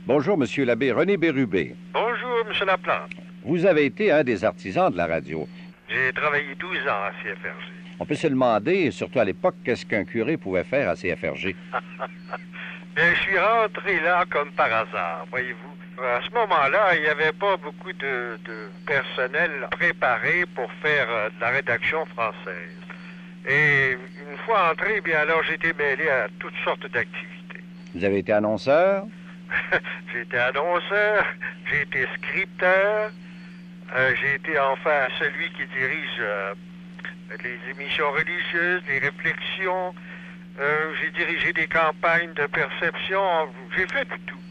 Bonjour, Monsieur l'abbé René Bérubé. Bonjour, M. Laplante. Vous avez été un des artisans de la radio. J'ai travaillé 12 ans à CFRG. On peut se demander, surtout à l'époque, qu'est-ce qu'un curé pouvait faire à CFRG? Bien, je suis rentré là comme par hasard, voyez-vous. À ce moment-là, il n'y avait pas beaucoup de personnel préparé pour faire de la rédaction française. Et une fois entré, bien alors j'ai été mêlé à toutes sortes d'activités. Vous avez été annonceur? J'ai été annonceur, j'ai été scripteur, j'ai été enfin celui qui dirige les émissions religieuses, les réflexions, j'ai dirigé des campagnes de perception, j'ai fait du tout.